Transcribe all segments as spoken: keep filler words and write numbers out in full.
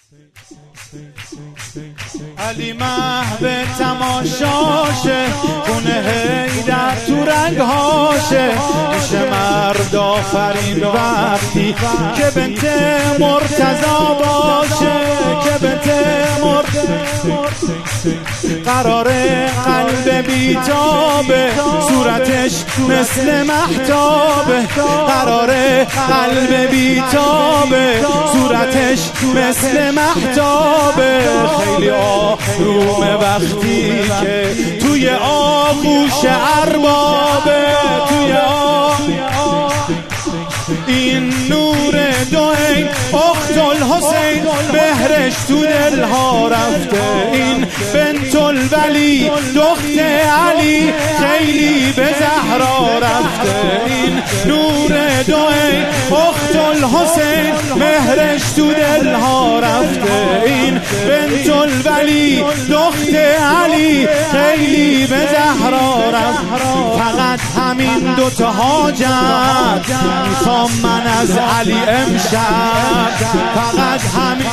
علی محو تماشاشه، خونه حیدر تو رنگهاشه. میشه مرد آفرین وقتی که بنت مرتضی باشه، که بنت مرتضی قراره قلب بیتابه، صورتش مثل مهتابه. قراره قلب بیتابه، صورتش مثل مهتابه. خیلی آرومه وقتی که توی آغوش اربابه، توی آغوش این نور دو عین اخت الحسین، مهرش تو دلها رفته. این بنت الولی دخت علی، خیلی به زهرا رفته. این نور دو عین اخت الحسین، مهرش تو دلها رفته. این بنت الولی دخت علی، خیلی به زهرا رفته. فقط همین دوتا حاجت میخوام من از علی امشب، فقط همین.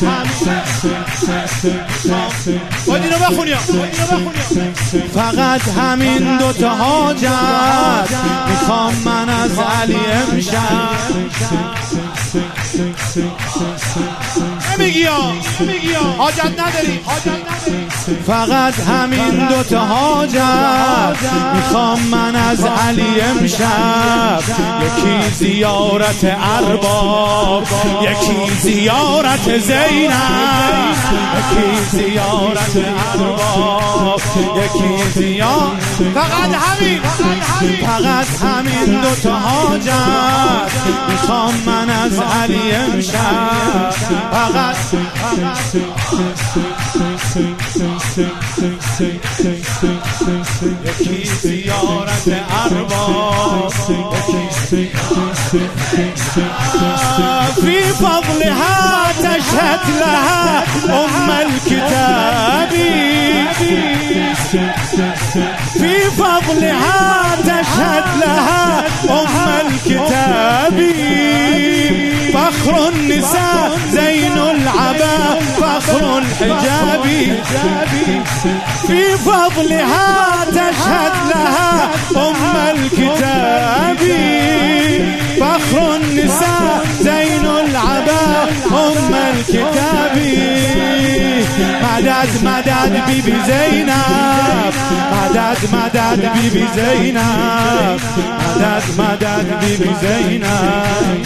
باید اینو بخونیم، فقط همین دوتا حاجت میخوام من از علی امشب. نمیگی ها، حاجت نداری، فقط همین دوتا حاجت میخوام من از علی امشب. یکی زیارت ارباب، یکی زیارت زینب، یکی زیارت ارباب، یکی زیارت. فقط همین، فقط همین دوتا حاجت میخوام من از علی امشب. فقط یکی زیارت ارباب، في فضلها تشهد لها ام الكتاب، في فضلها تشهد لها ام الكتاب. فخر النساء زين العبا فخر الحجاب، في فضلها تشهد لها ام الكتاب. فخر النساء زين العبا ام الكتاب. مدد مدد بی بی زینب، مدد مدد بی بی زینب، مدد مدد بی بی زینب.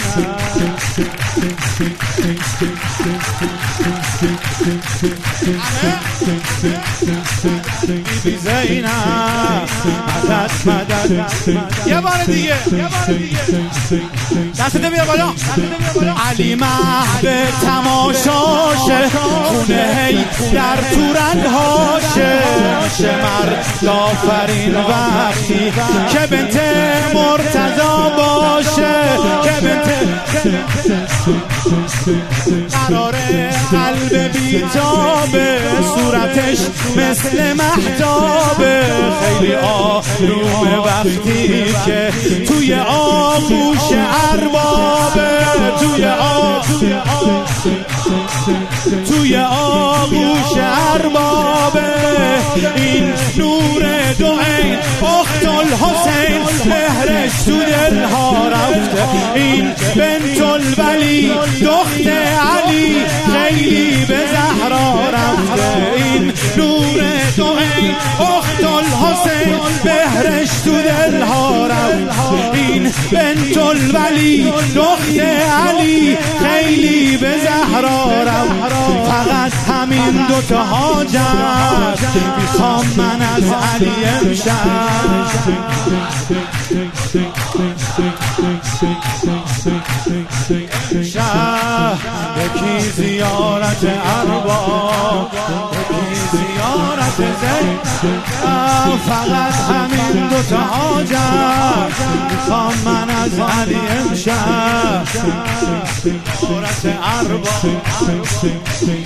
بی بی زینب مدد مدد. یه بار دیگه، یه بار دیگه دستت بیار بالا. علی محو تماشاشه، خونه حیدر تو رنگهاشه. میشه مرد آفرین وقتی که بنت مرتضی باشه، که بنت قراره قلب بیتابه، صورتش مثل مهتابه. خیلی آرومه وقتی که توی آغوش اربابه، توی آغوش توی آغوش اربابه. این نور دو عین اخت الحسین، مهرش تو دلها رفته. این بنت الولی دخت علی، خیلی به زهرا رفته. این نور دو عین اخت الحسین، مهرش تو دلها رفته. این بنت الولی دخت علی، خیلی به زهرا رفته. فقط همین دوتا حاجت میخوام من از علی امشب. امشب یکی زیارت ارباب، یکی زیارت زینب. فقط همین دوتا حاجت میخوام من از علی امشب. زیارت ارباب